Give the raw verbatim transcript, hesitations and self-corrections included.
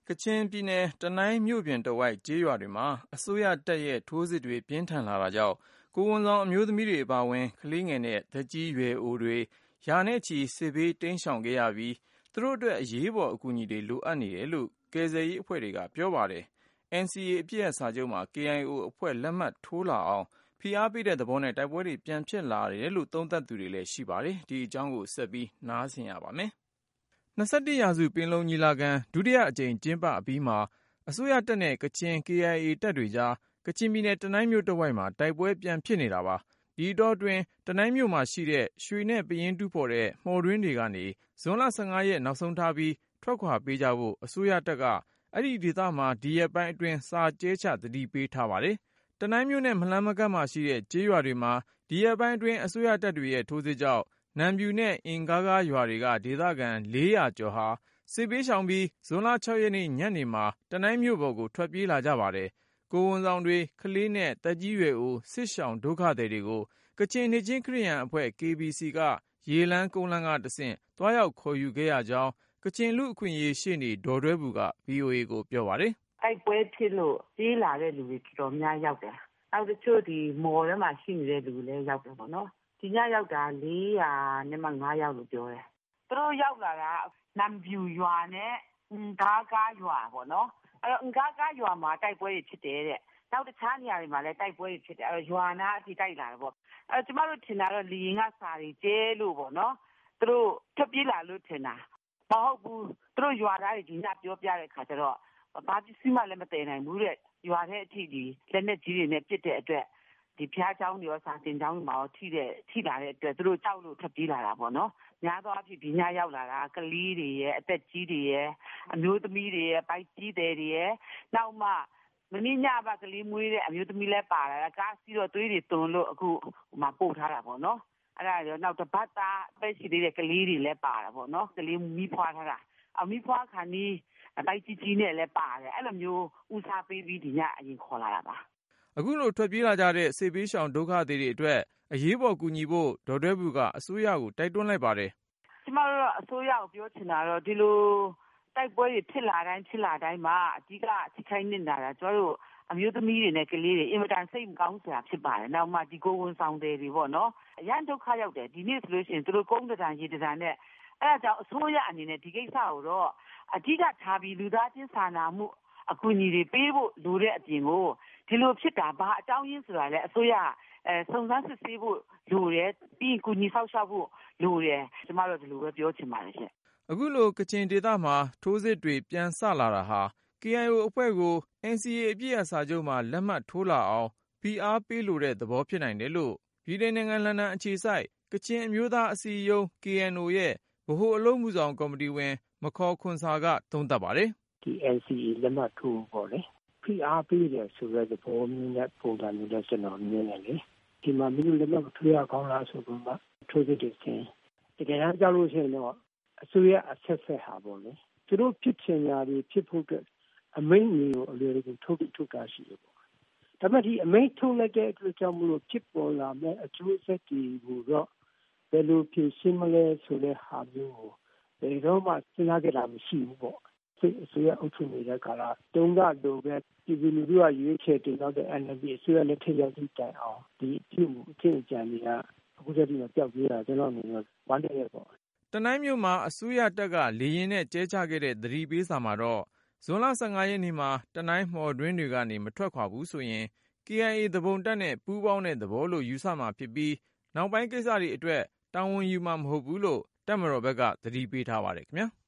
ကချင်ပြည်နယ်တနိုင်းမြို့ပြင်တဝိုက်ကျေးရွာတွေမှာအစိုးရတပ်ရဲ့ထိုးစစ်တွေပြင်းထန်လာတာကြောင့်ကိုယ်ဝန်ဆောင်အမျိုးသမီးတွေအပါအဝင်ကလေးငယ်နဲ့သက်ကြီးရွယ်အိုတွေရာနဲ့ချီစစ်ဘေးတိမ်းရှောင်ခဲ့ရပြီးသူတို့အတွက်အရေးပေါ်အကူအညီတွေလိုအပ်နေတယ်လို့ကယ်ဆယ်ရေးအဖွဲ့တွေကပြောပါတယ်။ အန်စီအေ အပစ်ရပ်စာချုပ်မှာ ကေအိုင်အို အဖွဲ့လက်မှတ်ထိုးလာအောင်ဖိအားပေးတဲ့သဘောနဲ့တိုက်ပွဲတွေပြန်ဖြစ်လာတယ်လို့သုံးသပ်သူတွေလည်းရှိပါတယ်။ ဒီအကြောင်းကိုဆက်ပြီးနားဆင်ရပါမယ်။ ၂၁ရာစုပင်လုံညီလာခံဒုတိယအကြိမ်ကျင်းပအပြီးမှာအစိုးရတပ်နဲ့ကချင် ကေအိုင်အေ တပ်တွေကြားကချင်ပြည်နယ်တနိုင်းမြို့တဝိုက်မှာတိုက်ပွဲပြန်ဖြစ်နေတာပါ။ ဒီအတောအတွင်းတနိုင်းမြို့မှာရှိတဲ့ရွှေနဲ့ပယင်းတူးဖေါ်တဲ့မှော်တွင်းတွေကနေဇွန်လ ၁၅ရက်နောက်ဆုံးထားပြီးထွက်ခွာပေးကြဖို့အစိုးရတပ်ကအဲဒီဒေသမှာဒီရက်ပိုင်းအတွင်းစာကျဲချသတိပေးထားပါတယ်။ တနိုင်းမြို့နဲ့မလှမ်းမကမ်းမှာရှိတဲ့ကျေးရွာတွေမှာဒီရက်ပိုင်းအတွင်းအစိုးရတပ်တွေရဲ့ထိုးစစ်ကြောင့်နမ်ပြူနဲ့အင်ဂါးဂါးရွာတွေကဒေသခံလေးရာကျော်ဟာစစ်ဘေးရှောင်ပြီးဇွန်လ ၆ရက်နေ့ညနေမှာတနိုင်းမြို့ပေါ်ကိုထွက်ပြေးလာကြပါတယ်။ ကိုယ်ဝန်ဆောင်တွေကလေးနဲ့သက်ကြီးရွယ်အိုစစ်ရှောင်ဒုက္ခသည်တွေကိုကချင်နှစ်ခြင်းခရစ်ယာန်အဖွဲ့ ကေဘီစီ ကရေလမ်းကုန်းလမ်းကတဆင့်သွားရောက်ခေါ်ယူခဲ့ရကြောင်းကချင်လူ့အခွင့်အရေးရှေ့နေဒေါ်ဒွဲဘူက ဗွီအိုအေကိုပြောပါတယ်။ "တိုက်ပွဲဖြစ်လို့ပြေးလာတဲ့လူတွေတော်တော်များရောက်တယ်။နောက်တချို့ဒီမော်ထဲမှာရှိနေတဲ့လူတွေလည်းရောက်တယ်ပေါ့နော်။ဒီညရောက်တာလေးရာနဲ့မှငါးယောက်လို့ပြောတယ်။သူတို့ရောက်လာတာနမ်ပြူရွာနဲ့အင်ဂါးဂါးရွာပေါ့နော်။အဲ့တော့အင်ဂါးဂါးရွာမှာတိုက်ပွဲတွေဖြစ်တယ်တဲ့။နောက်တခြားနေရာတွေမှာလည်းတိုက်ပွဲတွေဖြစ်တယ်။အဲ့တော့ရွာနာအထိတိုက်လာတယ်ပေါ့။အဲ့တော့ကျမတို့ထင်တာတော့လေရင်ကစာတွေကျဲလို့ပေါ့နော်။သူတို့ထွက်ပြေးလာလို့ထင်တာ။မဟုတ်ဘူး။သူတို့ရွာသားတွေဒီညပြောပြတဲ့ခါကျတော့ဘာပစ္စည်းမှလည်းမတည်နိုင်ဘူးတဲ့။ရွာထဲအထိဒီလက်နက်ကြီးတွေနဲ့ပစ်တဲ့အတွက်ဒီဘုရားကျောင်းတွေရောစာသင်ကျောင်းတွေမှာရောထိတဲ့ထိလာတဲ့အတွက်သူတို့ကြောက်လို့ထွက်ပြေးလာတာပေါ့နော်။များသောအားဖြင့်ဒီညရောက်လာတာကလေးတွေရဲ့အသက်ကြီးတွေရဲ့အမျိုးသမီးတွေရဲ့ပိုက်ကြီးတွေရဲ့နောက်မှမင်းညဘကလေးမွေးတဲ့အမျိုးသမီးလည်းပါလာတာကားစီးတော့သွေးတွေသွန်လို့အခုဟိုမှာပို့ထားတာပေါ့နော်။အဲ့ဒါရောနောက်တပတ်သားအသက်ရှိသေးတဲ့ကလေးတွေလည်းပါတာပေါ့နော်။ကလေးမီးဖွားထားတာအမီးဖွားခါနီးပိုက်ကြီးကြီးနဲ့လည်းပါတယ်အဲ့လိုမျိုးဦးစားပေးပြီးဒီညအရင်ခေါ်လာတာပါ။အခုလိုထွက်ပြေးလာကြတဲ့စစ်ဘေးရှောင်ဒုက္ခသည်တွေအတွက်အရေးပေါ်ကူညီဖို့ဒေါ်ဒွဲဘူကအစိုးရကိုတိုက်တွန်းလိုက်ပါတယ်။ကျမတို့အစိုးရကိုပြောချင်တာတော့ဒီလိုတိုက်ပွဲတွေဖြစ်လာတိုင်းဖြစ်လာတိုင်းမှာအဓိကအထိခိုက်နစ်နာတာကျမတို့အမျိုးသမီးတွေနဲ့ကလေးတွေအင်မတန်စိတ်မကောင်းစရာဖြစ်ပါတယ်။နောက်မှဒီကိုဝန်ဆောင်တွေပေါ့နော်အရန်ဒုက္ခရောက်တယ်ဒီနေ့ဆိုလို့ရှိရင်သူတို့ကုန်းတံရေတံနဲ့အဲ့ဒါကြောင့်အစိုးရအနေနဲ့ဒီကိစ္စကိုတော့အဓိကထားပြီးလူသားချင်းစာနာမှုအကူအညီတွေပေးဖို့လိုတဲ့အပြင်ကိုဒီလိုဖြစ်တာဘာအကြောင်းရင်းဆိုတာလဲအစိုးရအဲစုံစမ်းစစ်ဆေးဖို့လိုတယ်ပြီးကူညီဆောက်ရှောက်ဖို့လိုတယ်ကျမတို့ဒီလိုပဲပြောချင်ပါတယ်ရှင်။အခုလိုကချင်ဒေသမှာထိုးစစ်တွေပြန်ဆလာတာဟာ ကေအိုင်အို အဖွဲ့ကို အန်စီအေ အပစ်ရပ်စာချုပ်မှာလက်မှတ်ထိုးလာအောင်ဖိအားပေးလိုတဲ့သဘောဖြစ်နိုင်တယ်လို့ဗြိတိန်နိုင်ငံလန်ဒန်အခြေစိုက်ကချင်အမျိုးသားအစည်းအရုံး ကေအန်အို ရဲ့ဗဟိုအလုပ်အမှုဆောင်ကော်မတီဝင်မခေါ်ခွန်ဆာကသုံးသပ်ပါတယ်။ဒီ အန်စီအေ လက်မှတ်ထိုးပေါ့လေဖိအားပေးတယ်ဆိုတဲ့သဘောမျိုးနဲ့ပုံစံမျိုးနဲ့ကျွန်တော်မြင်တယ်လေ။ဒီမှာမျိုးလက်မှတ်ထိုးရကောင်းလားဆိုတော့မှထိုးစစ်တွေဆင်းတကယ်တမ်းကြောက်လို့ရှိရင်တော့အစိုးရအဆက်ဆက်ဟာပေါ့လေသူတို့ဖြစ်ချင်တာတွေဖြစ်ဖို့အမိန့်မျိုးအလွယ်တကူထုတ်ထုတ်တာရှိတယ်ပေါ့။ဒါပေမဲ့ဒီအမိန့်ထုတ်လိုက်တဲ့အတွက်ကြောင့်မလို့ဖြစ်ပေါ်လာမဲ့အကျိုးဆက်တွေကိုတော့ဘယ်လိုဖြေရှင်းမလဲဆိုတဲ့ဟာမျိုးကိုဘယ်တော့မှစဉ်းစားကြတာမရှိဘူးပေါ့။စိတ်အစိုးရအုပ်ချုပ်နေတဲ့ကာလတုန်းကလိုပဲပြည်သူလူထုကရွေးချယ်တင်တော့တဲ့ အန်အယ်လ်ဒီ အစိုးရလက်ထက်ရောက်တဲ့တိုင်အောင်ဒီအဖြစ်အဖြစ်အကြံတွေကအခုတည်းကပျောက်ပြေးတာကျွန်တော်အနေနဲ့ဝမ်းနည်းရပေါ့။တနိုင်းမြို့မှာအစိုးရတပ်ကလေရင်နဲ့ကျဲချခဲ့တဲ့သတိပေးစာမှာတော့ဇွန်လ ၁၅ရက်နေ့မှာတနိုင်းမှော်တွင်းတွေကနေမထွက်ခွာဘူးဆိုရင် ကေအိုင်အေ သူပုန်တပ်နဲ့ပူးပေါင်းတဲ့သဘောလို့ယူဆမှာဖြစ်ပြီးနောက်ပိုင်းကိစ္စတွေအတွက်တာဝန်ယူမှာမဟုတ်ဘူးလို့တပ်မတော်ဘက်ကသတိပေးထားပါတယ်ခင်ဗျာ။